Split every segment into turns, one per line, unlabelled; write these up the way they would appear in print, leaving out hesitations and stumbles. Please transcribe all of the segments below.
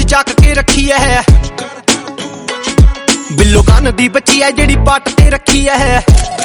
ਚੱਕ ਕੇ ਰੱਖੀ ਐ ਬਿੱਲੋ ਕੰਨ ਦੀ ਬੱਚੀ ਐ ਜਿਹੜੀ ਪੱਟ ਤੇ ਰੱਖੀ ਐ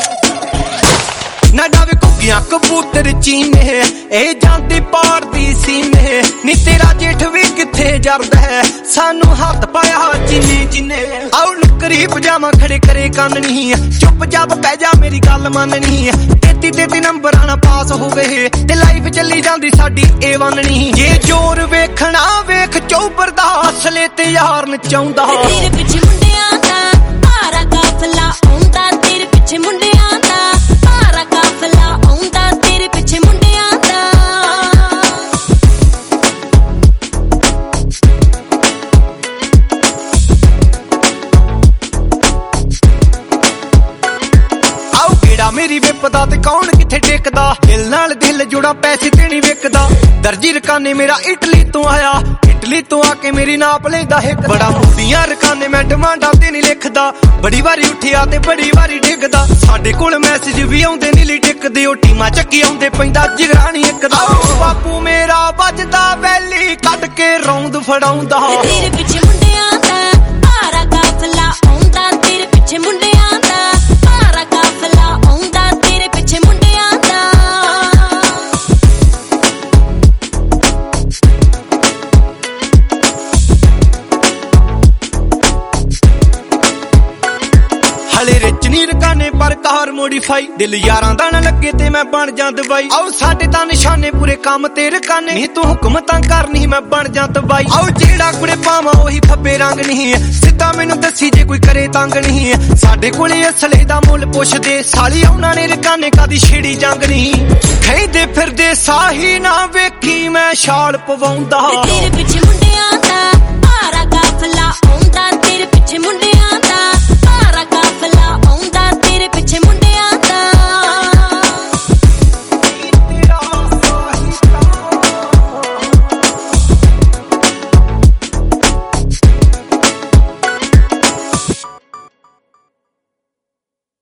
ਨਾ ਡਾਵੇ ਕੁੱਕੀਆਂ ਕਬੂਤਰ ਚੀਨੇ ਇਹ ਜਾਂਦੀ ਪਾਰ ਦੀ ਸੀਨੇ ਨੀ ਤੇਰਾ ਜੇਠ ਵੀ ਕਿੱਥੇ ਜਰਦਾ ਹੈ ਸਾਨੂੰ ਹੱਥ ਪਾਇਆ ਚੀਨੀ ਜਿੰਨੇ ਆਉ ਨੁਕਰੀ ਪਜਾਮਾ ਖੜੇ ਕਰੇ ਕੰਨ ਨਹੀਂ ਚੁੱਪ ਚਾਪ ਪੈ ਜਾ ਮੇਰੀ ਗੱਲ ਮੰਨਣੀ 33 ਨੰਬਰਾਂ ਨਾਲ ਪਾਸ ਹੋ ਗਏ ਤੇ ਲਾਈਫ ਚੱਲੀ ਜਾਂਦੀ ਸਾਡੀ A1 ਨਹੀਂ ਜੇ ਜ਼ੋਰ ਵੇਖਣਾ ਵੇਖ ਚੌਬਰ ਦਾ ਅਸਲੇ ਤੇ ਯਾਰ ਨਚਾਉਂਦਾ
ਤੇਰੇ ਪਿੱਛੇ ਮੁੰਡਿਆਂ ਦਾ ਭਾਰਾ ਕਾਫਲਾ ਆਉਂਦਾ ਤੇਰੇ ਪਿੱਛੇ ਮੁੰਡਿਆਂ ਦਾ ਭਾਰਾ ਕਾਫਲਾ ਆਉਂਦਾ ਤੇਰੇ ਪਿੱਛੇ ਮੁੰਡਿਆਂ ਦਾ
ਆਉ ਕਿਹੜਾ ਮੇਰੀ ਵਿਪਦਾ ਤੇ ਕੌਣ ਕਿੱਥੇ ਟਿਕਦਾ ਦਿਲ ਨਾਲ ਦਿਲ ਜੁੜਾ ਪੈਸੇ ਤੇ ਨਹੀਂ ਵਿਕਦਾ ਦਰਜੀ ਰਕਾਨੇ ਮੇਰਾ ਇਟਲੀ ਤੋਂ ਆਇਆ ਇਟਲੀ ਤੋਂ ਆ ਕੇ ਮੇਰੀ ਨਾਪ ਲੈਂਦਾ ਹਿੱਕ ਬੜਾ ਮੂਡੀਆਂ ਰਕਾਨੇ ਮੈਂ ਡਿਮਾਂਡਾਂ ਤੇ ਨਹੀਂ ਲਿਖਦਾ ਬੜੀ ਵਾਰੀ ਉੱਠਿਆ ਤੇ ਬੜੀ ਵਾਰੀ ਡਿੱਗਦਾ ਸਾਡੇ ਕੋਲ ਮੈਸੇਜ ਵੀ ਆਉਂਦੇ ਨਹੀਂ ਲਈ ਟਿਕਦੇ ਉਹ ਟੀਮਾਂ ਚੱਕੀ ਆਉਂਦੇ ਪੈਂਦਾ ਜਿਗਰਾਣੀ ਇੱਕ ਦਾ ਬਾਪੂ ਮੇਰਾ ਵੱਜਦਾ ਵੈਲੀ ਕੱਢ ਕੇ ਰੌਂਦ ਫੜਾਉਂਦਾ
ਤੇਰੇ ਪਿੱਛੇ ਮੁੰਡਿਆਂ ਦਾ ਭਾਰਾ ਕਾਫਲਾ ਆਉਂਦਾ ਤੇਰੇ ਪਿੱਛੇ ਮੁੰਡਿਆਂ ਦਾ ਭਾਰਾ ਕਾਫਲਾ ਆਉਂਦਾ ਤੇਰੇ ਪਿੱਛੇ ਮੁੰਡਿਆਂ ਦਾ
ਹਲੇ ਰਿਚ ਨੀ ਰਕਾਨੇ ਪਰ ਕਾਰ ਮੋਡੀਫਾਈ ਦਿਲ ਯਾਰਾਂ ਦਾ ਨਾ ਲੱਗੇ ਤੇ ਮੈਂ ਬਣ ਜਾਂ ਦਵਾਈ ਆਓ ਸਾਡੇ ਤਾਂ ਨਿਸ਼ਾਨੇ ਪੂਰੇ ਕੰਮ ਤੇ ਰਕਾਨੇ ਨਹੀਂ ਤੂੰ ਹੁਕਮ ਤਾਂ ਕਰਨੀ ਮੈਂ ਬਣ ਜਾਂ ਦਵਾਈ ਆਓ ਜਿਹੜਾ ਕੁੜੇ ਪਾਵਾਂ ਉਹੀ ਫੱਬੇ ਰੰਗ ਨਹੀਂ ਸਿੱਧਾ ਮੈਨੂੰ ਦੱਸੀ ਜੇ ਕੋਈ ਕਰੇ ਤੰਗ ਨਹੀਂ ਸਾਡੇ ਕੋਲੇ ਅਸਲੇ ਦਾ ਮੁੱਲ ਪੁੱਛਦੇ ਸਾਲੀ ਉਹਨਾਂ ਨੇ ਰਕਾਨੇ ਕਾਦੀ ਛੇੜੀ ਜੰਗ ਨਹੀਂ ਖੈਦੇ ਫਿਰਦੇ ਸਾਹੀ ਨਾ ਵੇਖੀ ਮੈਂ ਛਾਲ ਪਵਾਉਂਦਾ
ਤੇਰੇ ਪਿੱਛੇ ਮੁੰਡੇ